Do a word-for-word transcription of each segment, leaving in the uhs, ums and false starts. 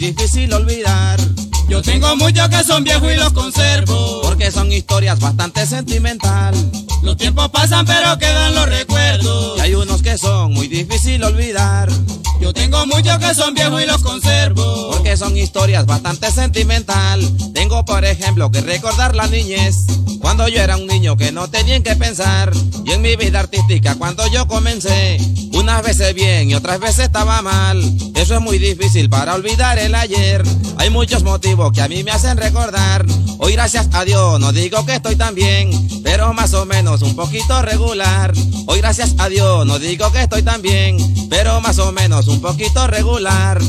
difícil olvidar. Yo tengo muchos que son viejos y los conservo, porque son historias bastante sentimental. Los tiempos pasan pero quedan los recuerdos, y hay unos que son muy difícil olvidar. Yo tengo muchos que son viejos y los conservo, porque son historias bastante sentimental. Tengo por ejemplo que recordar la niñez, cuando yo era un niño que no tenía en qué pensar. Y en mi vida artística cuando yo comencé, unas veces bien y otras veces estaba mal. Eso es muy difícil para olvidar el ayer. Hay muchos motivos que a mí me hacen recordar. Hoy gracias a Dios no digo que estoy tan bien, pero más o menos un poquito regular. Hoy gracias a Dios no digo que estoy tan bien, pero más o menos un poquito regular.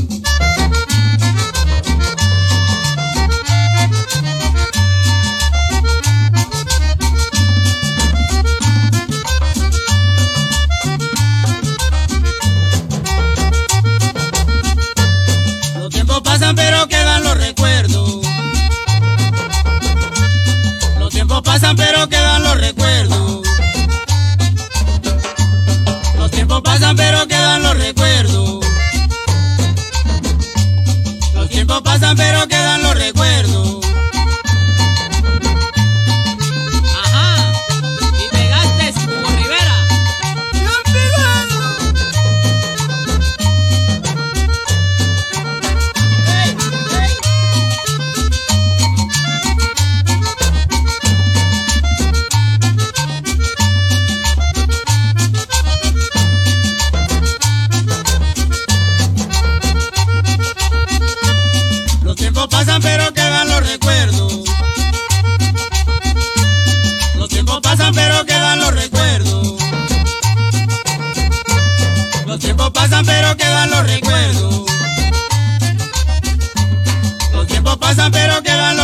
Los tiempos pasan pero quedan los recuerdos. Los tiempos pasan pero quedan los recuerdos. Los tiempos pasan pero quedan los recuerdos. Los tiempos pasan pero quedan los recuerdos. Ajá, y pegaste como Rivera. ¡Bien pegado! ¡Ey, ey! Los tiempos pasan pero quedan los recuerdos. Los tiempos pasan pero quedan los recuerdos. Los tiempos pasan pero quedan los recuerdos. Los tiempos pasan pero quedan los